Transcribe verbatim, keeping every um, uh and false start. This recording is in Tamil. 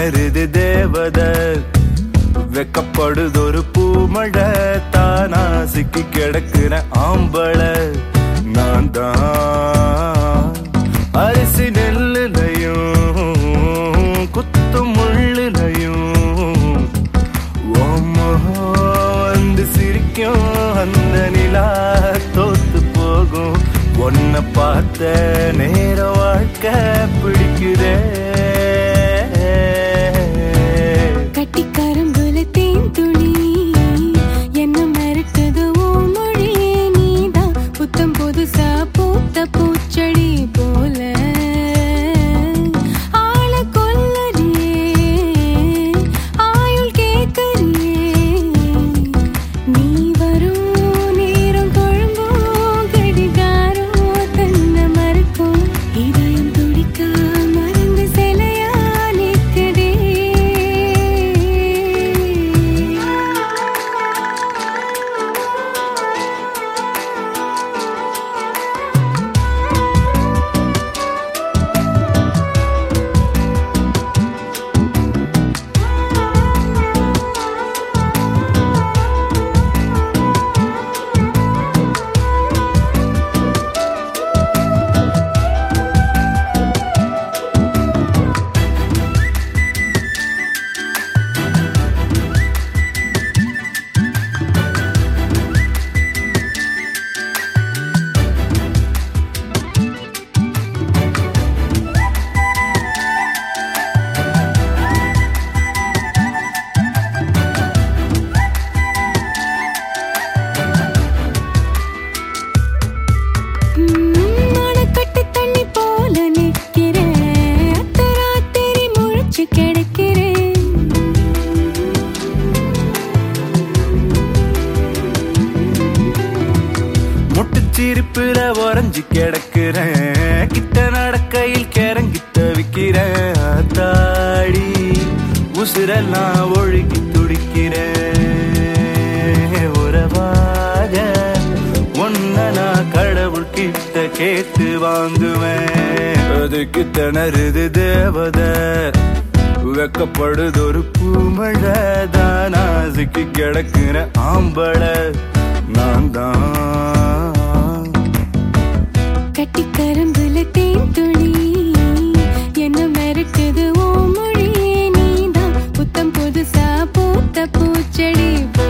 திணறுது தேவதை வெக்கப்படுதொரு பூமழை தானா சிக்கி கிடக்குற ஆம்பளை நான் தான் அரிசி நெல்லுலையும் குத்து முள்ளுலையும் வந்து சிரிக்கும் அந்த நிலா தோத்து போகும் ஒன்ன பார்த்த நேர வாழ்க்கை பிடிக்குதே கட்டி கரும்புல தேன் துளி என்ன மறுக்குது ஓ மொழி நீதான் புத்தம் புதுசா பூத்த பூச்செடி போல ஆள கொல்லறியே ஆயுள் கேட்கறியே நீ வரும் நேரம் கொழும்பும் கடிகாரம் தன்னை மறுக்கும் இதயம் துடிக்க மருந்து சிலையா நிற்குதே மணக்கட்டு தண்ணி போல நிற்கிறேன் அத்தராத்திரி முழிச்சு கிடக்கிறேன் முட்டுச்சிரிப்புல உறைஞ்சு கிடக்குறேன் கிட்ட நடக்கையில் கிறங்கி தவிக்கிறேன் தாடி உசுரெல்லாம் ஒழுகி துடிக்கிறேன் உறவாக ஒன்ன நான் கடவுள் கிட்ட கேட்டு வாங்குவேன் அதுக்கு திணறுது தேவதை வெக்கப்படுதொரு பூமழை தானா சிக்கி கிடக்குற ஆம்பளை நான் தான் கட்டி கரும்புல தேன் துளி என்ன மறுக்குது ஓ மொழி நீதான் புத்தம் புதுசா பூத்த பூச்செடி